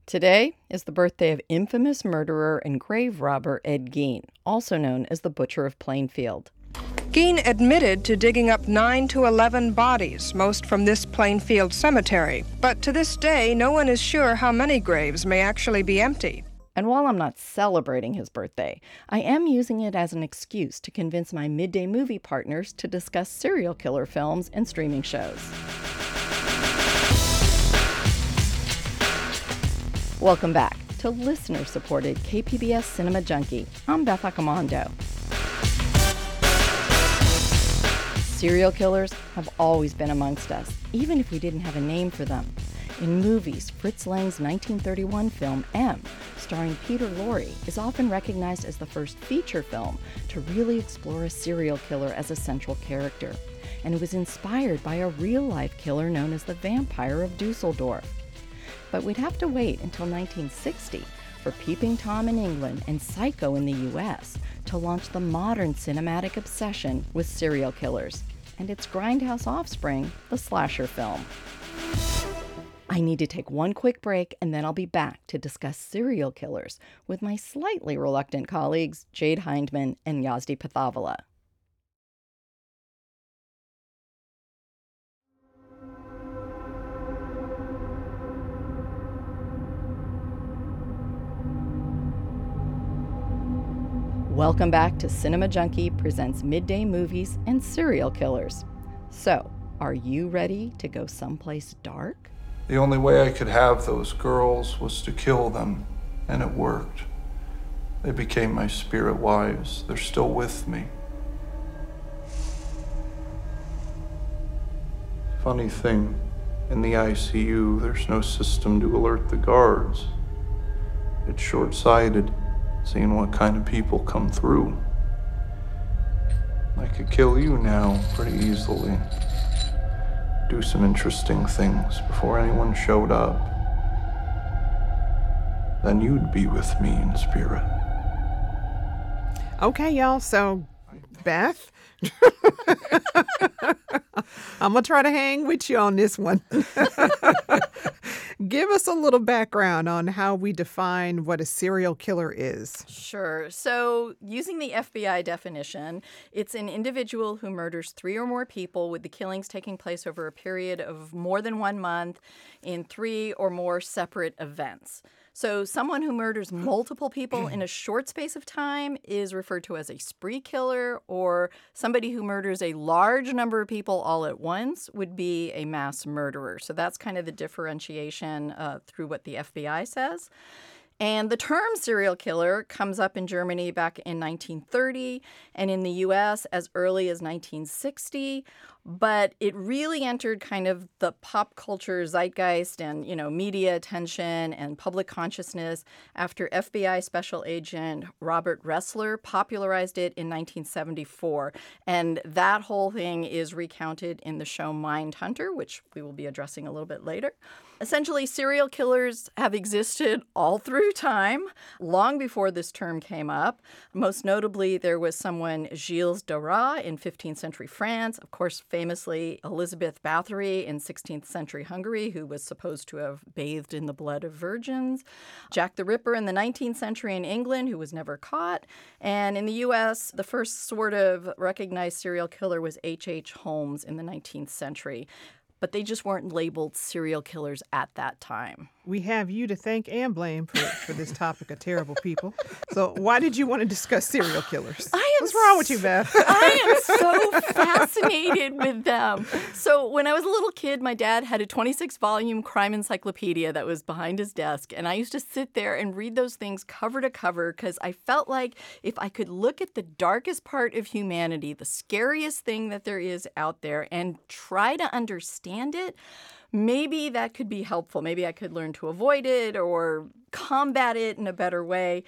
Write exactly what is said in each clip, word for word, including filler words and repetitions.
Today is the birthday of infamous murderer and grave robber Ed Gein, also known as the Butcher of Plainfield. Gein admitted to digging up nine to eleven bodies, most from this Plainfield cemetery. But to this day, no one is sure how many graves may actually be empty. And while I'm not celebrating his birthday, I am using it as an excuse to convince my midday movie partners to discuss serial killer films and streaming shows. Welcome back to listener-supported K P B S Cinema Junkie. I'm Beth Accomando. Serial killers have always been amongst us, even if we didn't have a name for them. In movies, Fritz Lang's nineteen thirty-one film M, starring Peter Lorre, is often recognized as the first feature film to really explore a serial killer as a central character. And it was inspired by a real-life killer known as the Vampire of Dusseldorf. But we'd have to wait until nineteen sixty for Peeping Tom in England and Psycho in the U S to launch the modern cinematic obsession with serial killers and its grindhouse offspring, the slasher film. I need to take one quick break and then I'll be back to discuss serial killers with my slightly reluctant colleagues Jade Hindman and Yazdi Pathavala. Welcome back to Cinema Junkie presents Midday Movies and Serial Killers. So, are you ready to go someplace dark? The only way I could have those girls was to kill them, and it worked. They became my spirit wives. They're still with me. Funny thing, in the I C U, there's no system to alert the guards. It's short-sighted. Seeing what kind of people come through. I could kill you now pretty easily. Do some interesting things before anyone showed up. Then you'd be with me in spirit. Okay, y'all, so Beth, I'm going to try to hang with you on this one. Give us a little background on how we define what a serial killer is. Sure. So, using the F B I definition, it's an individual who murders three or more people, with the killings taking place over a period of more than one month in three or more separate events. So someone who murders multiple people in a short space of time is referred to as a spree killer, or somebody who murders a large number of people all at once would be a mass murderer. So that's kind of the differentiation uh, through what the F B I says. And the term serial killer comes up in Germany back in nineteen thirty and in the U S as early as nineteen sixty. But it really entered kind of the pop culture zeitgeist and, you know, media attention and public consciousness after F B I Special Agent Robert Ressler popularized it in nineteen seventy-four. And that whole thing is recounted in the show Mindhunter, which we will be addressing a little bit later. Essentially, serial killers have existed all through time, long before this term came up. Most notably, there was someone, Gilles de Rais, in fifteenth century France. Of course, famously, Elizabeth Bathory in sixteenth century Hungary, who was supposed to have bathed in the blood of virgins. Jack the Ripper in the nineteenth century in England, who was never caught. And in the U S, the first sort of recognized serial killer was H H. Holmes in the nineteenth century. But they just weren't labeled serial killers at that time. We have you to thank and blame for, for this topic of terrible people. So why did you want to discuss serial killers? I am What's wrong with you, Beth? I am so fascinated with them. So when I was a little kid, my dad had a twenty-six volume crime encyclopedia that was behind his desk. And I used to sit there and read those things cover to cover because I felt like if I could look at the darkest part of humanity, the scariest thing that there is out there, and try to understand it, maybe that could be helpful. Maybe I could learn to avoid it or combat it in a better way.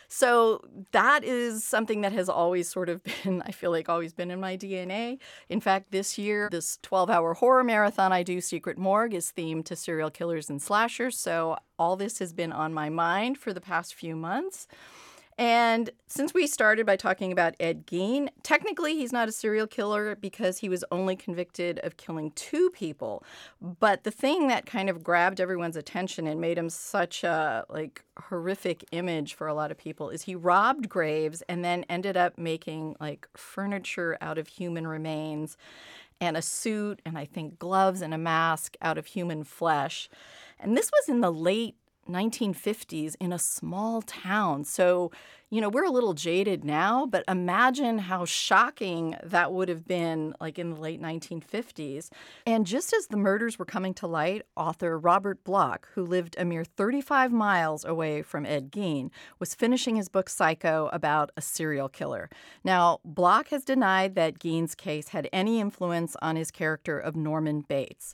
So that is something that has always sort of been, I feel like, always been in my D N A. In fact, this year, this twelve-hour horror marathon I do, Secret Morgue, is themed to serial killers and slashers. So all this has been on my mind for the past few months. And since we started by talking about Ed Gein, technically he's not a serial killer because he was only convicted of killing two people. But the thing that kind of grabbed everyone's attention and made him such a like horrific image for a lot of people is he robbed graves and then ended up making like furniture out of human remains and a suit and I think gloves and a mask out of human flesh. And this was in the late nineteen fifties in a small town. So, you know, we're a little jaded now, but imagine how shocking that would have been like in the late nineteen fifties. And just as the murders were coming to light, author Robert Bloch, who lived a mere thirty-five miles away from Ed Gein, was finishing his book Psycho about a serial killer. Now, Bloch has denied that Gein's case had any influence on his character of Norman Bates.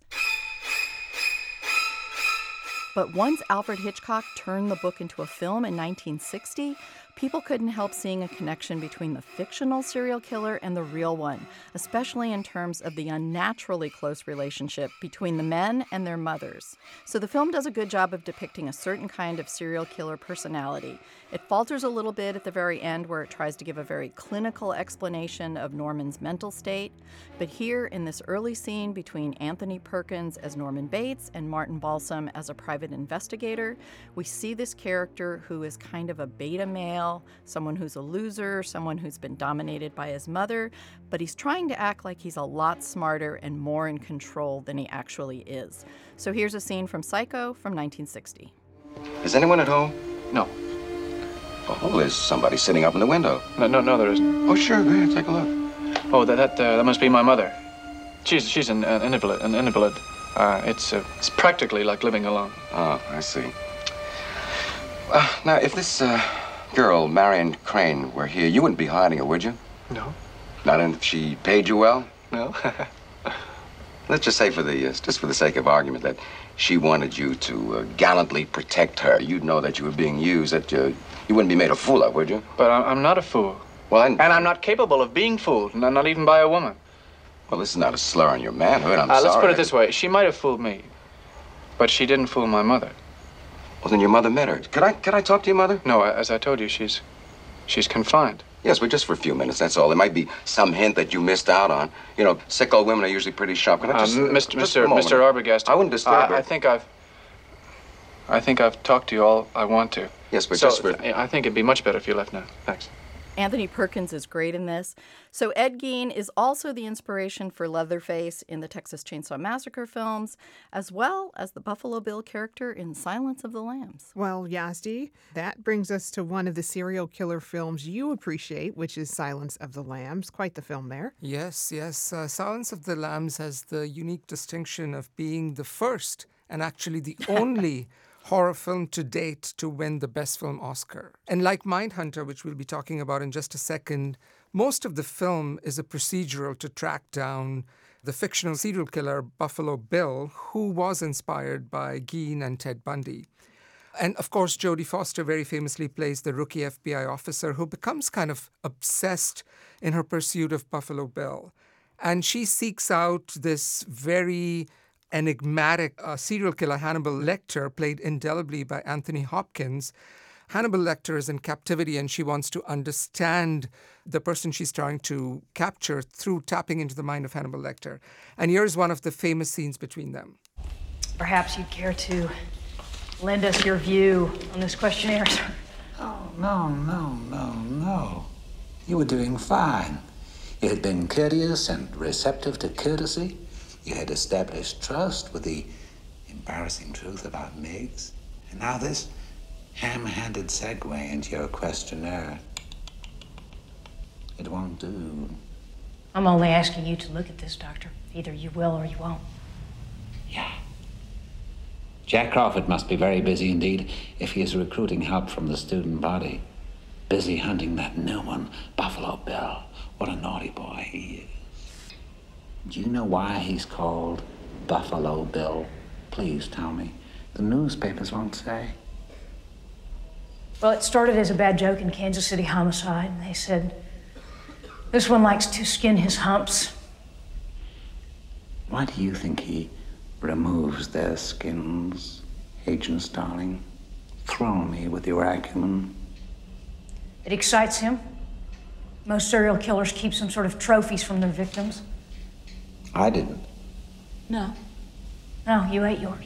But once Alfred Hitchcock turned the book into a film in nineteen sixty, people couldn't help seeing a connection between the fictional serial killer and the real one, especially in terms of the unnaturally close relationship between the men and their mothers. So the film does a good job of depicting a certain kind of serial killer personality. It falters a little bit at the very end where it tries to give a very clinical explanation of Norman's mental state. But here in this early scene between Anthony Perkins as Norman Bates and Martin Balsam as a private investigator, we see this character who is kind of a beta male, someone who's a loser, someone who's been dominated by his mother, but he's trying to act like he's a lot smarter and more in control than he actually is. So here's a scene from Psycho from nineteen sixty. Is anyone at home? No. Oh, there's somebody sitting up in the window. No, no, no, there isn't. Oh, sure, go ahead, take a look. Oh, that that, uh, that must be my mother. She's she's an, an invalid. An invalid. Uh, it's uh, it's practically like living alone. Oh, I see. Uh, now, if this uh, girl, Marion Crane, were here, you wouldn't be hiding her, would you? No. Not if she paid you well? No. Let's just say, for the uh, just for the sake of argument, that she wanted you to uh, gallantly protect her. You'd know that you were being used, that uh, you wouldn't be made a fool of, would you? But I'm, I'm not a fool. Well, I... And I'm not capable of being fooled, not, not even by a woman. Well, this is not a slur on your manhood. I'm uh, sorry. Let's put it this way. She might have fooled me, but she didn't fool my mother. Well, then your mother met her. Could I, could I talk to your mother? No, as I told you, she's, she's confined. Yes, but just for a few minutes, that's all. There might be some hint that you missed out on. You know, sick old women are usually pretty sharp. Can I just, uh, Mister just Mister Mister Arbogast. I wouldn't disturb her. I, I think I've, I think I've talked to you all I want to. Yes, but so, just for... I think it'd be much better if you left now. Thanks. Anthony Perkins is great in this. So Ed Gein is also the inspiration for Leatherface in the Texas Chainsaw Massacre films, as well as the Buffalo Bill character in Silence of the Lambs. Well, Yazdi, that brings us to one of the serial killer films you appreciate, which is Silence of the Lambs. Quite the film there. Yes, yes. Uh, Silence of the Lambs has the unique distinction of being the first and actually the only horror film to date to win the Best Film Oscar. And like Mindhunter, which we'll be talking about in just a second, most of the film is a procedural to track down the fictional serial killer Buffalo Bill, who was inspired by Gein and Ted Bundy. And of course, Jodie Foster very famously plays the rookie F B I officer who becomes kind of obsessed in her pursuit of Buffalo Bill. And she seeks out this very enigmatic uh, serial killer, Hannibal Lecter, played indelibly by Anthony Hopkins. Hannibal Lecter is in captivity and she wants to understand the person she's trying to capture through tapping into the mind of Hannibal Lecter. And here's one of the famous scenes between them. Perhaps you'd care to lend us your view on this questionnaire, sir. Oh, no, no, no, no. You were doing fine. You had been courteous and receptive to courtesy. You had established trust with the embarrassing truth about Miggs. And now this ham-handed segue into your questionnaire. It won't do. I'm only asking you to look at this, Doctor. Either you will or you won't. Yeah. Jack Crawford must be very busy indeed if he is recruiting help from the student body. Busy hunting that new one, Buffalo Bill. What a naughty boy he is. Do you know why he's called Buffalo Bill? Please tell me. The newspapers won't say. Well, it started as a bad joke in Kansas City Homicide. They said, this one likes to skin his humps. Why do you think he removes their skins, Agent Starling? Throw me with your acumen. It excites him. Most serial killers keep some sort of trophies from their victims. I didn't. No. No, you ate yours.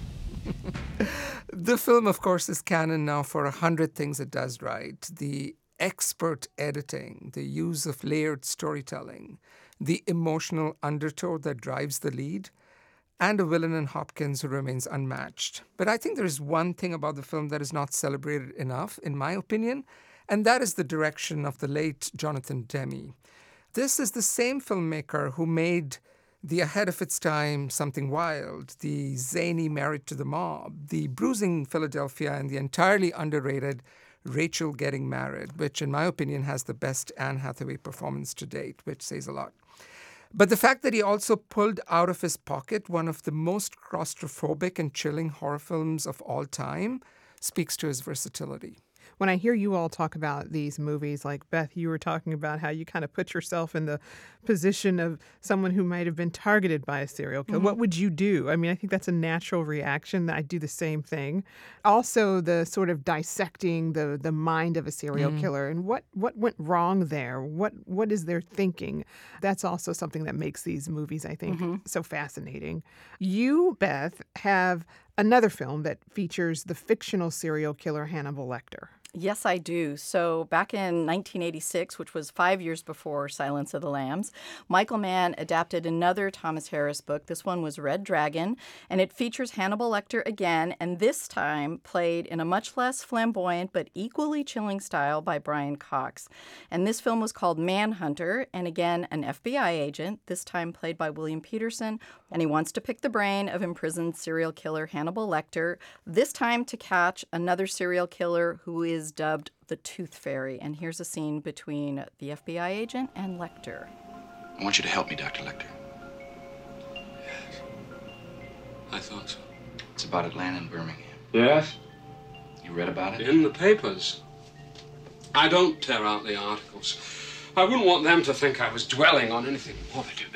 The film, of course, is canon now for a hundred things it does right. The expert editing, the use of layered storytelling, the emotional undertow that drives the lead, and a villain in Hopkins who remains unmatched. But I think there is one thing about the film that is not celebrated enough, in my opinion, and that is the direction of the late Jonathan Demme. This is the same filmmaker who made the ahead of its time Something Wild, the zany Married to the Mob, the bruising Philadelphia, and the entirely underrated Rachel Getting Married, which in my opinion has the best Anne Hathaway performance to date, which says a lot. But the fact that he also pulled out of his pocket one of the most claustrophobic and chilling horror films of all time speaks to his versatility. When I hear you all talk about these movies, like Beth, you were talking about how you kind of put yourself in the position of someone who might have been targeted by a serial killer. Mm-hmm. What would you do? I mean, I think that's a natural reaction. I do the same thing. Also, the sort of dissecting the the mind of a serial mm. killer and what, what went wrong there. What what is their thinking? That's also something that makes these movies, I think, mm-hmm. so fascinating. You, Beth, have another film that features the fictional serial killer Hannibal Lecter. Yes, I do. So back in nineteen eighty-six, which was five years before Silence of the Lambs, Michael Mann adapted another Thomas Harris book. This one was Red Dragon, and it features Hannibal Lecter again, and this time played in a much less flamboyant but equally chilling style by Brian Cox. And this film was called Manhunter, and again, an F B I agent, this time played by William Peterson, and he wants to pick the brain of imprisoned serial killer Hannibal Lecter, this time to catch another serial killer who is dubbed the Tooth Fairy. And here's a scene between the F B I agent and Lecter. I want you to help me, Doctor Lecter. Yes. I thought so. It's about Atlanta and Birmingham. Yes? You read about it? In the papers. I don't tear out the articles. I wouldn't want them to think I was dwelling on anything morbid.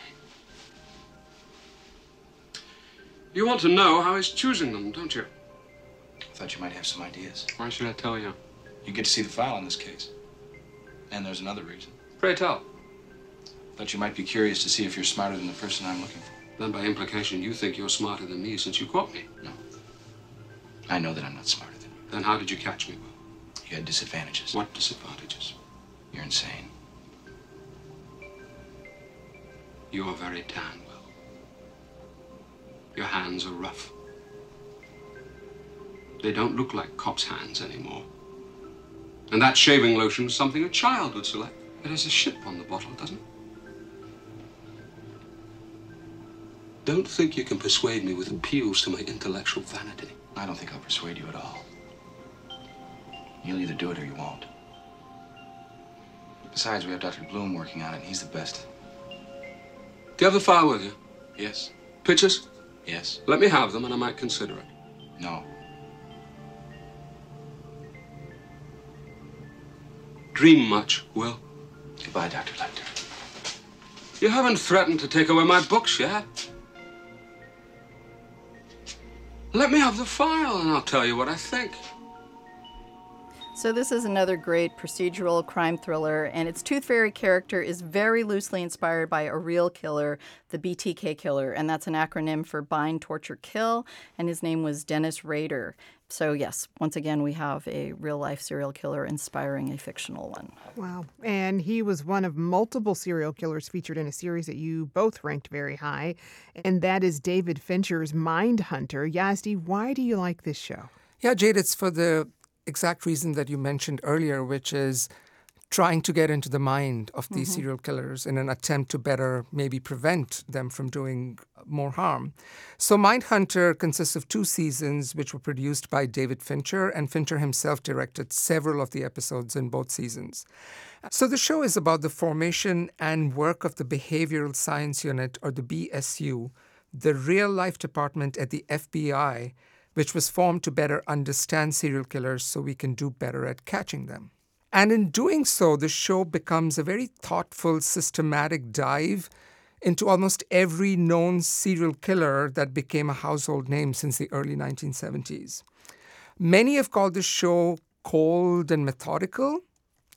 You want to know how he's choosing them, don't you? I thought you might have some ideas. Why should I tell you? You get to see the file in this case. And there's another reason. Pray tell. Thought you might be curious to see if you're smarter than the person I'm looking for. Then by implication, you think you're smarter than me since you caught me. No. I know that I'm not smarter than you. Then how did you catch me? You had disadvantages. What disadvantages? You're insane. You're very tan well. Your hands are rough. They don't look like cops' hands anymore. And that shaving lotion is something a child would select. It has a ship on the bottle, doesn't it? Don't think you can persuade me with appeals to my intellectual vanity. I don't think I'll persuade you at all. You'll either do it or you won't. Besides, we have Doctor Bloom working on it, and he's the best. Do you have the file with you? Yes. Pictures? Yes. Let me have them and I might consider it. No. Dream much, Will? Goodbye, Doctor Lecter. You haven't threatened to take away my books yet. Let me have the file and I'll tell you what I think. So this is another great procedural crime thriller, and its Tooth Fairy character is very loosely inspired by a real killer, the B T K killer, and that's an acronym for Bind, Torture, Kill, and his name was Dennis Rader. So yes, once again, we have a real-life serial killer inspiring a fictional one. Wow. And he was one of multiple serial killers featured in a series that you both ranked very high, and that is David Fincher's Mindhunter. Yazdi, why do you like this show? Yeah, Jade, it's for the exact reason that you mentioned earlier, which is trying to get into the mind of these mm-hmm. serial killers in an attempt to better maybe prevent them from doing more harm. So Mindhunter consists of two seasons, which were produced by David Fincher, and Fincher himself directed several of the episodes in both seasons. So the show is about the formation and work of the Behavioral Science Unit, or the B S U, the real-life department at the F B I, which was formed to better understand serial killers so we can do better at catching them. And in doing so, the show becomes a very thoughtful, systematic dive into almost every known serial killer that became a household name since the early nineteen seventies. Many have called the show cold and methodical,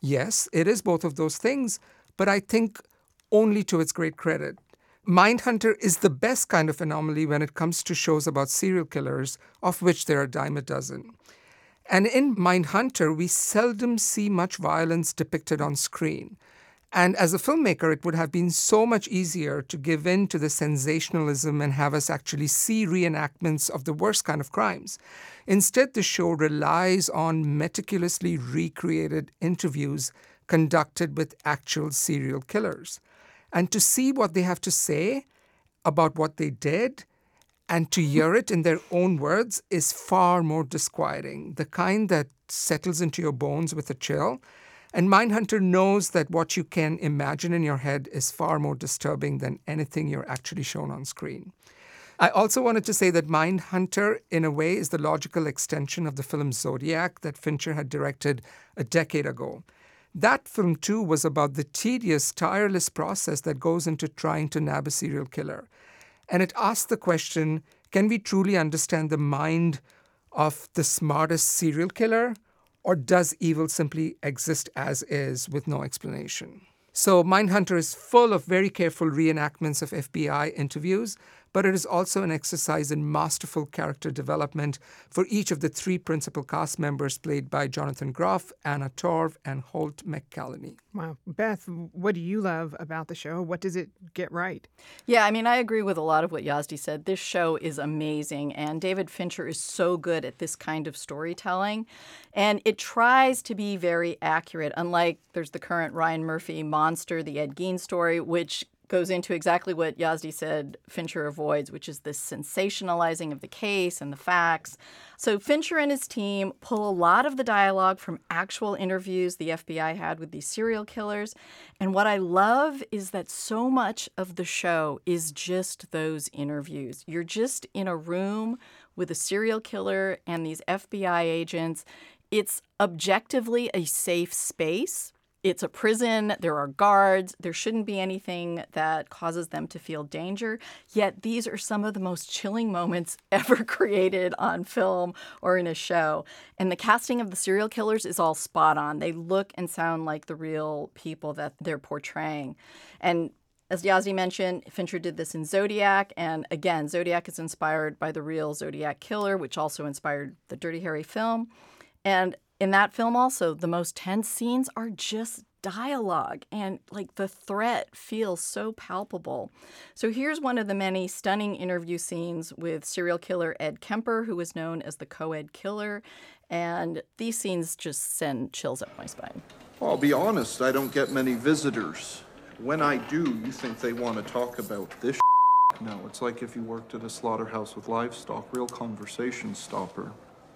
Yes, it is both of those things, but I think only to its great credit. Mindhunter is the best kind of anomaly when it comes to shows about serial killers, of which there are a dime a dozen. And in Mindhunter, we seldom see much violence depicted on screen. And as a filmmaker, it would have been so much easier to give in to the sensationalism and have us actually see reenactments of the worst kind of crimes. Instead, the show relies on meticulously recreated interviews conducted with actual serial killers. And to see what they have to say about what they did and to hear it in their own words is far more disquieting, the kind that settles into your bones with a chill. And Mindhunter knows that what you can imagine in your head is far more disturbing than anything you're actually shown on screen. I also wanted to say that Mindhunter, in a way, is the logical extension of the film Zodiac that Fincher had directed a decade ago. That film, too, was about the tedious, tireless process that goes into trying to nab a serial killer. And it asked the question, can we truly understand the mind of the smartest serial killer? Or does evil simply exist as is with no explanation? So Mindhunter is full of very careful reenactments of F B I interviews, but it is also an exercise in masterful character development for each of the three principal cast members played by Jonathan Groff, Anna Torv, and Holt McCallany. Wow. Beth, what do you love about the show? What does it get right? Yeah, I mean, I agree with a lot of what Yazdi said. This show is amazing, and David Fincher is so good at this kind of storytelling. And it tries to be very accurate, unlike there's the current Ryan Murphy Monster, the Ed Gein story, which goes into exactly what Yazdi said Fincher avoids, which is this sensationalizing of the case and the facts. So Fincher and his team pull a lot of the dialogue from actual interviews the F B I had with these serial killers. And what I love is that so much of the show is just those interviews. You're just in a room with a serial killer and these F B I agents. It's objectively a safe space. It's a prison. There are guards. There shouldn't be anything that causes them to feel danger. Yet these are some of the most chilling moments ever created on film or in a show. And the casting of the serial killers is all spot on. They look and sound like the real people that they're portraying. And as Yazdi mentioned, Fincher did this in Zodiac. And again, Zodiac is inspired by the real Zodiac killer, which also inspired the Dirty Harry film. And in that film also, the most tense scenes are just dialogue, and like the threat feels so palpable. So here's one of the many stunning interview scenes with serial killer Ed Kemper, who is known as the co-ed killer, and these scenes just send chills up my spine. Well, I'll be honest, I don't get many visitors. When I do, you think they want to talk about this shit. No, it's like if you worked at a slaughterhouse with livestock, real conversation stopper.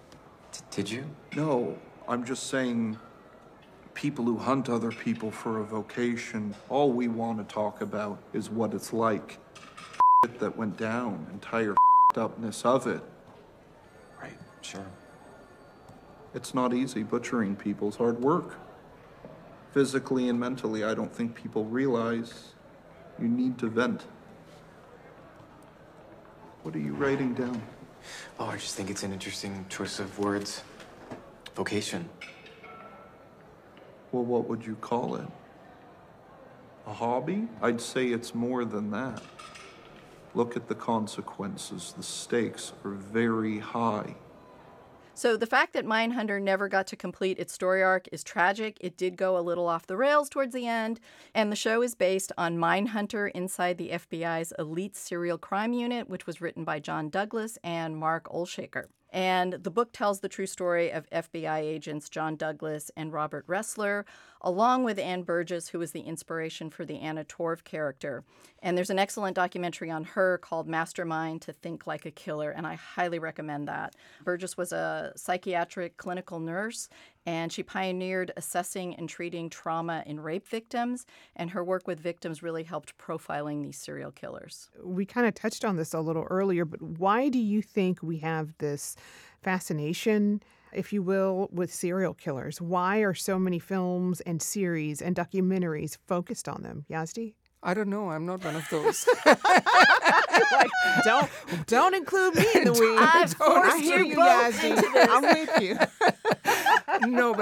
D- did you? No. I'm just saying, people who hunt other people for a vocation, all we want to talk about is what it's like. Shit that went down, entire upness of it. Right, sure. It's not easy. Butchering people's hard work. Physically and mentally, I don't think people realize you need to vent. What are you writing down? Oh, I just think it's an interesting choice of words. Vocation. Well, what would you call it? A hobby? I'd say it's more than that. Look at the consequences. The stakes are very high. So the fact that Mindhunter never got to complete its story arc is tragic. It did go a little off the rails towards the end. And the show is based on Mindhunter inside the F B I's elite serial crime unit, which was written by John Douglas and Mark Olshaker. And the book tells the true story of F B I agents John Douglas and Robert Ressler, along with Ann Burgess, who was the inspiration for the Anna Torv character. And there's an excellent documentary on her called Mastermind to Think Like a Killer, and I highly recommend that. Burgess was a psychiatric clinical nurse, and she pioneered assessing and treating trauma in rape victims, and her work with victims really helped profiling these serial killers. We kind of touched on this a little earlier, but why do you think we have this fascination, if you will, with serial killers? Why are so many films and series and documentaries focused on them? Yazdi? I don't know. I'm not one of those. Like, don't don't include me in the weeds. I, I hear you, Yazdi. I'm with you. No, but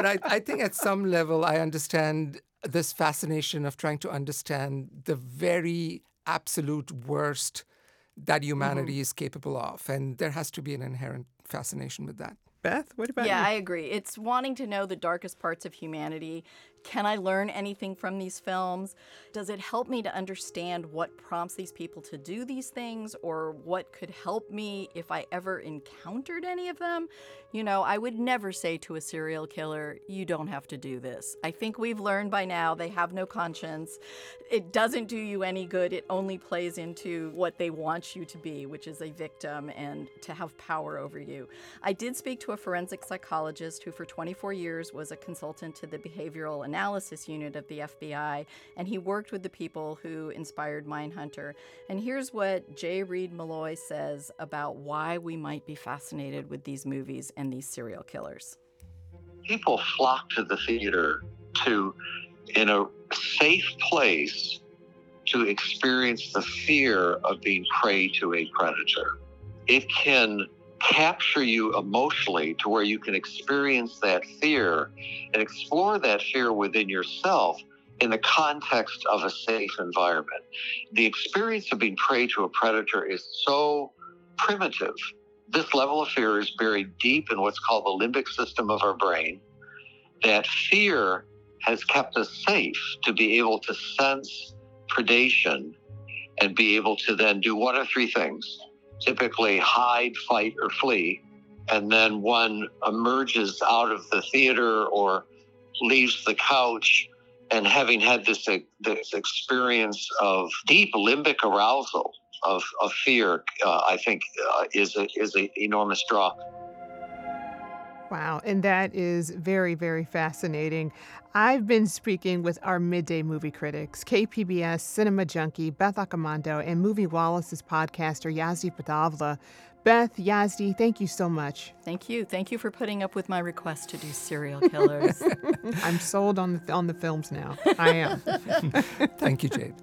I, I think at some level I understand this fascination of trying to understand the very absolute worst that humanity Mm-hmm. is capable of. And there has to be an inherent fascination with that. Beth, what about Yeah, you? I agree. It's wanting to know the darkest parts of humanity. Can I learn anything from these films? Does it help me to understand what prompts these people to do these things, or what could help me if I ever encountered any of them? You know, I would never say to a serial killer, you don't have to do this. I think we've learned by now they have no conscience. It doesn't do you any good. It only plays into what they want you to be, which is a victim and to have power over you. I did speak to a forensic psychologist who for twenty-four years was a consultant to the behavioral analysis unit of the F B I, and he worked with the people who inspired Mindhunter. And here's what J. Reed Malloy says about why we might be fascinated with these movies and these serial killers. People flock to the theater to, in a safe place, to experience the fear of being prey to a predator. It can capture you emotionally to where you can experience that fear and explore that fear within yourself in the context of a safe environment. The experience of being prey to a predator is so primitive. This level of fear is buried deep in what's called the limbic system of our brain. That fear has kept us safe to be able to sense predation and be able to then do one of three things. Typically hide, fight, or flee. And then one emerges out of the theater or leaves the couch, and having had this, uh, this experience of deep limbic arousal of, of fear, uh, I think uh, is a, is an enormous draw. Wow, and that is very, very fascinating. I've been speaking with our midday movie critics, K P B S cinema junkie Beth Accomando and Movie Wallace's podcaster Yazdi Padavla. Beth, Yazdi, thank you so much. Thank you. Thank you for putting up with my request to do serial killers. I'm sold on the on the films now. I am. Thank you, Jade.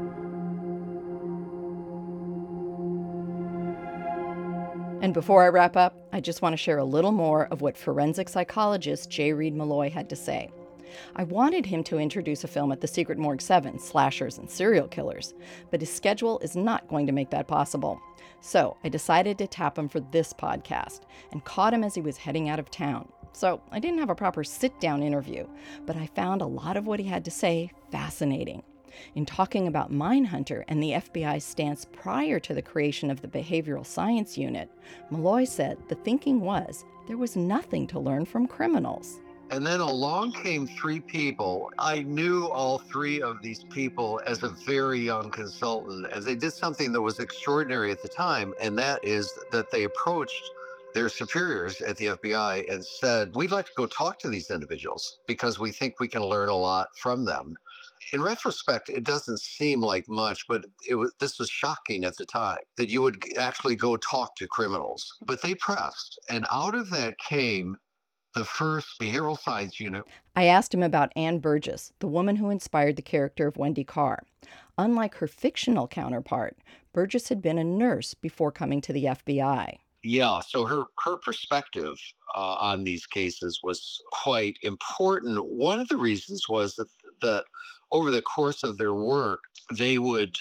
And before I wrap up, I just want to share a little more of what forensic psychologist J. Reed Malloy had to say. I wanted him to introduce a film at the Secret Morgue seven, Slashers and Serial Killers, but his schedule is not going to make that possible. So I decided to tap him for this podcast and caught him as he was heading out of town. So I didn't have a proper sit-down interview, but I found a lot of what he had to say fascinating. In talking about Mindhunter and the F B I's stance prior to the creation of the Behavioral Science Unit, Malloy said the thinking was there was nothing to learn from criminals. And then along came three people. I knew all three of these people as a very young consultant, as they did something that was extraordinary at the time, and that is that they approached their superiors at the F B I and said, we'd like to go talk to these individuals because we think we can learn a lot from them. In retrospect, it doesn't seem like much, but it was, this was shocking at the time, that you would actually go talk to criminals. But they pressed, and out of that came the first behavioral science unit. I asked him about Anne Burgess, the woman who inspired the character of Wendy Carr. Unlike her fictional counterpart, Burgess had been a nurse before coming to the F B I. Yeah, so her, her perspective uh, on these cases was quite important. One of the reasons was that, that over the course of their work, they would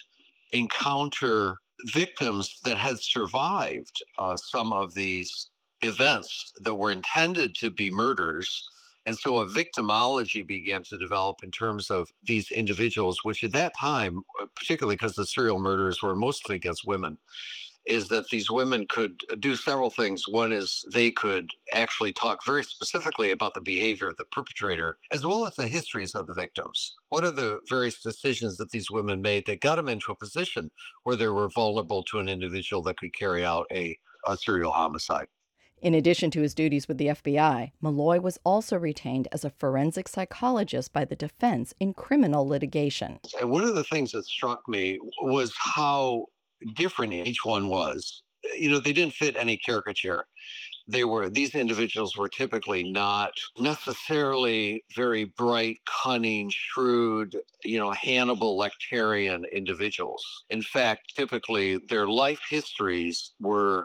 encounter victims that had survived uh, some of these events that were intended to be murders. And so a victimology began to develop in terms of these individuals, which at that time, particularly because the serial murders were mostly against women, is that these women could do several things. One is they could actually talk very specifically about the behavior of the perpetrator, as well as the histories of the victims. What are the various decisions that these women made that got them into a position where they were vulnerable to an individual that could carry out a, a serial homicide? In addition to his duties with the F B I, Malloy was also retained as a forensic psychologist by the defense in criminal litigation. And one of the things that struck me was how different each one was. You know, they didn't fit any caricature. They were, these individuals were typically not necessarily very bright, cunning, shrewd, you know, Hannibal Lecterian individuals. In fact, typically their life histories were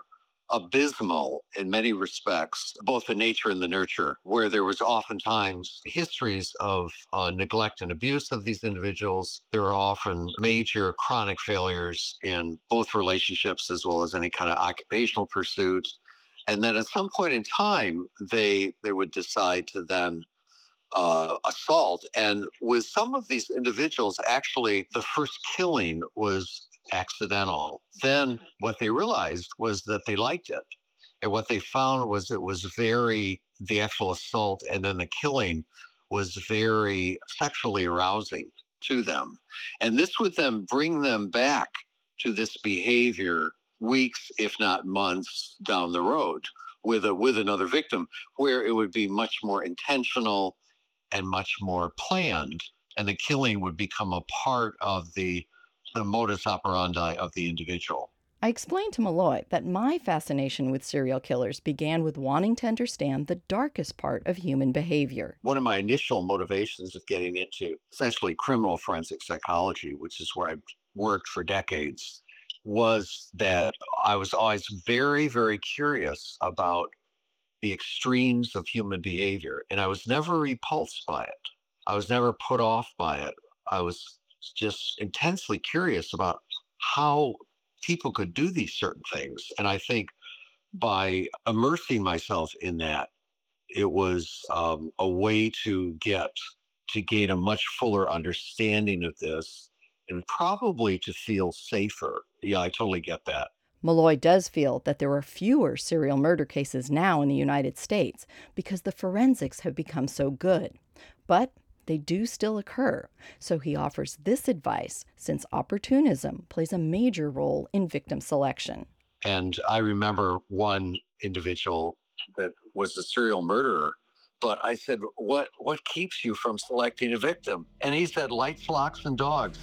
abysmal in many respects, both the nature and the nurture, where there was oftentimes histories of uh, neglect and abuse of these individuals. There are often major chronic failures in both relationships as well as any kind of occupational pursuit. And then at some point in time, they they would decide to then uh, assault. And with some of these individuals, actually, the first killing was accidental. Then what they realized was that they liked it. And what they found was it was very, the actual assault and then the killing was very sexually arousing to them. And this would then bring them back to this behavior weeks, if not months down the road with a with another victim, where it would be much more intentional and much more planned. And the killing would become a part of the the modus operandi of the individual. I explained to Malloy that my fascination with serial killers began with wanting to understand the darkest part of human behavior. One of my initial motivations of getting into essentially criminal forensic psychology, which is where I worked for decades, was that I was always very, very curious about the extremes of human behavior. And I was never repulsed by it. I was never put off by it. I was just intensely curious about how people could do these certain things. And I think by immersing myself in that, it was um, a way to get to gain a much fuller understanding of this and probably to feel safer. Yeah, I totally get that. Malloy does feel that there are fewer serial murder cases now in the United States because the forensics have become so good. But they do still occur, so he offers this advice since opportunism plays a major role in victim selection. And I remember one individual that was a serial murderer, but I said, what, what keeps you from selecting a victim? And he said, lights, locks, and dogs.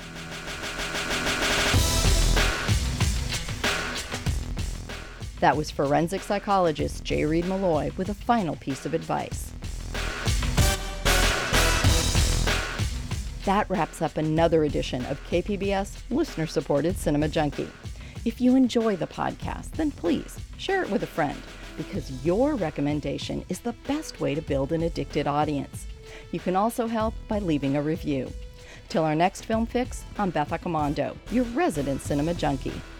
That was forensic psychologist J. Reid Malloy with a final piece of advice. That wraps up another edition of K P B S listener-supported Cinema Junkie. If you enjoy the podcast, then please share it with a friend, because your recommendation is the best way to build an addicted audience. You can also help by leaving a review. Till our next Film Fix, I'm Beth Accomando, your resident Cinema Junkie.